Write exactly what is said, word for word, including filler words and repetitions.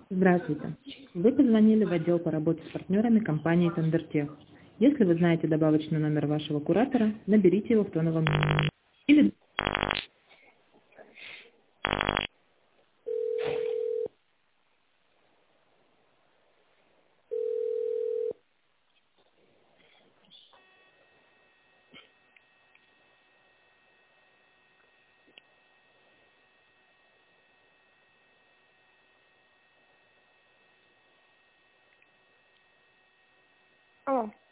Здравствуйте. Вы позвонили в отдел по работе с партнерами компании Тендертех. Если вы знаете добавочный номер вашего куратора, наберите его в тоновом или Алло.